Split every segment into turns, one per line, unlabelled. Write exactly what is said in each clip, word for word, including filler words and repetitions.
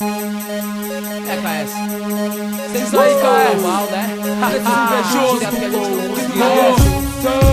É, K S. Vocês isso aí que é normal, né? Invejoso, direto que a gente não conseguiu.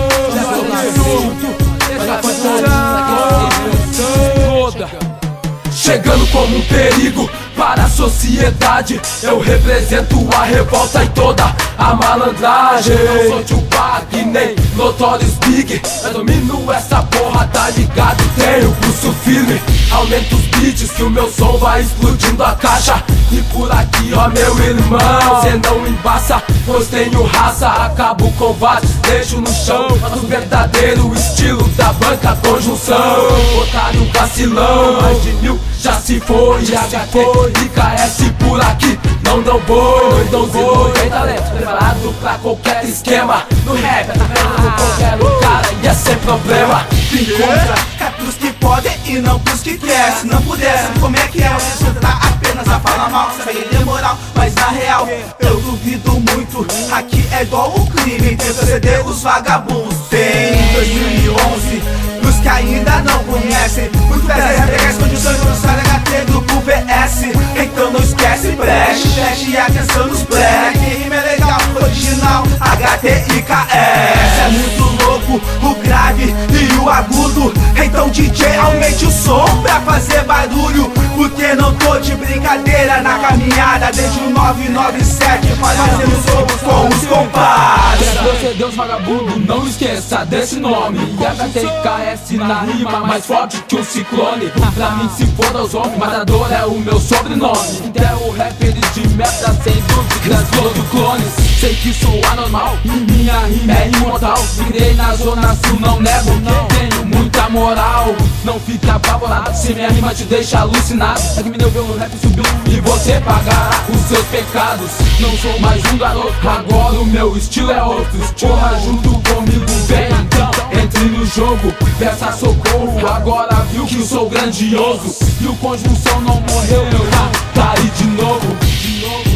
Toda
chegando como um perigo para a sociedade. Eu represento a revolta e toda a malandragem. Eu sou Tupac e nem Notorious Big. Eu domino essa porra, tá ligado? Tenho pulso firme, aumento os beats que o meu som vai explodindo a caixa. E por aqui, ó meu irmão, cê não embaça, pois tenho raça. Acabo com vários, deixo no chão, mas o verdadeiro estilo da banca conjunção. Otário vacilão, mais de mil já se foi, já se foi. E K S por aqui, não dão boi, não dão boi. Tem talento, preparado pra qualquer esquema. No rap, atacando qualquer lugar, e é sem problema.
Me encontra, é pros que podem e não pros que quer. Se não puder, sabe como é que é? Você tá apenas a falar mal, sabe ele é moral, mas na real eu duvido muito. Aqui é igual o crime, tenta ceder os vagabundos. Tem dois mil e onze, pros que ainda não conhecem. Muito prazer, pegar as condições do lançar H T grupo V S. Então não esquece, preste, preste atenção nos black. Rima é legal, original, H T I K S. É muito louco o grave e o agudo. Então D J, aumente o som pra fazer barulho, porque não tô de brincadeira na caminhada desde o nove nove sete, fazendo som com os compadres.
Você Deus vagabundo, não esqueça desse nome. E H T K S na rima mais forte que um ciclone. Pra mim se for aos homens, matador é o meu sobrenome. Então rapper de merda sem dúvidas, todo clones. Sei que sou anormal, minha rima é imortal. Criei na zona sul, não nego que tenho muita moral. Não fica apavorado se minha rima te deixa alucinado. É que me deu ver o rap subiu e você pagará os seus pecados. Não sou mais um garoto, agora o meu estilo é outro. Porra, junto comigo, vem então, entre no jogo. Peça socorro, agora viu que sou grandioso. E o conjunção não morreu, meu irmão, tá aí de novo, de novo.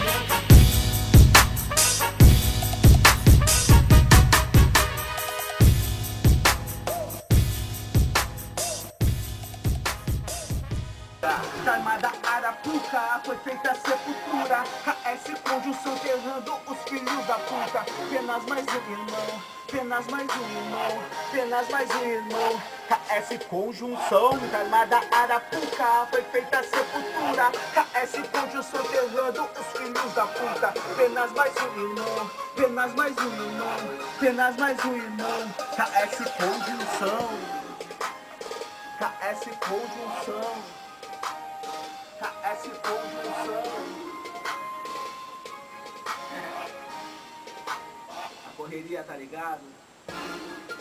Armada Arapuca, foi feita a sepultura. K S conjunção enterrando os filhos da puta. Apenas mais um irmão, apenas mais um irmão, apenas mais um irmão. K S conjunção, armada Arapuca, foi feita a sepultura. K S conjunção enterrando os filhos da puta. Apenas mais um irmão, apenas mais um irmão, apenas mais um irmão. K S conjunção, K S conjunção. K S conjunção. A correria, tá ligado?